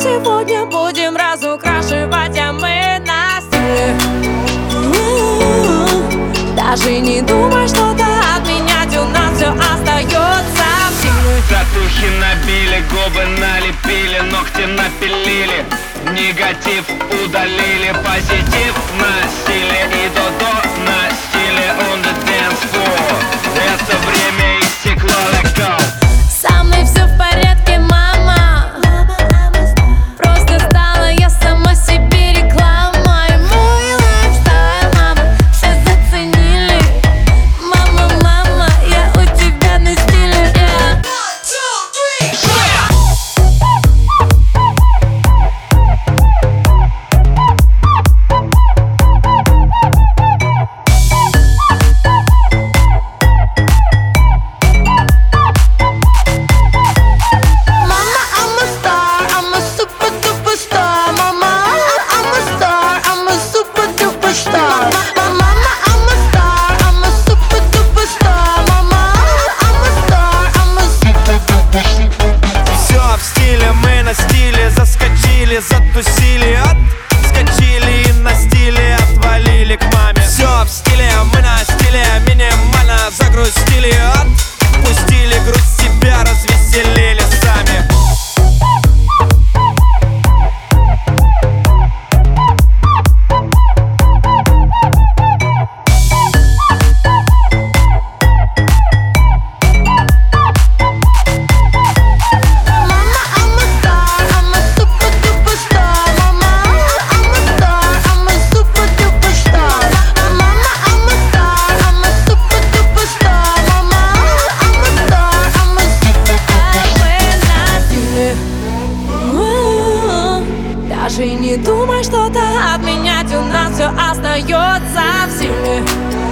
сегодня будем разукрашивать, а мы на стиле. Даже не думай что-то отменять, у нас все остается в силе. Татухи набили, губы налепили, ногти напилили, негатив удалили, позитив на стиле и до-до на стиле on the dance floor. Это время истекло, let go. Со мной все в порядке, мама. Просто стала я сама себе рекламой. Мой лайфстайл, мама, все заценили. Мама, мама, я у тебя на стиле. Затусили, отскочили и на стиле отвалили к маме. Все в стиле, мы на стиле, минимально загрустили, отпустили грусть себя, развеселили сами. Даже не думай что-то отменять, у нас все остается в силе.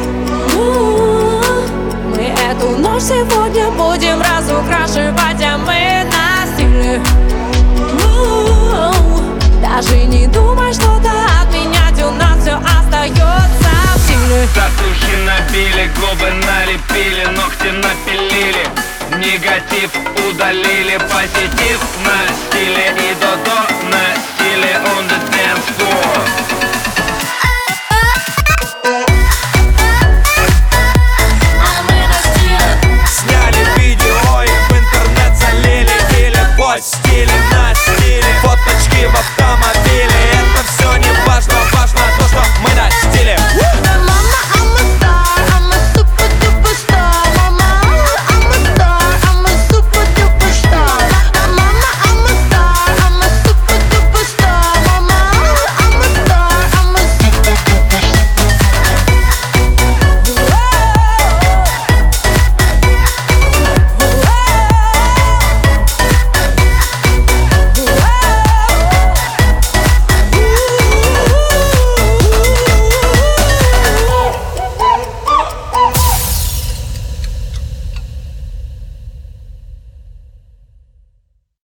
Мы эту ночь сегодня будем разукрашивать, а мы на стиле. Даже не думай что-то отменять, у нас все остается в силе. Татухи набили, губы налепили, ногти напилили, негатив удалили, позитив на стиле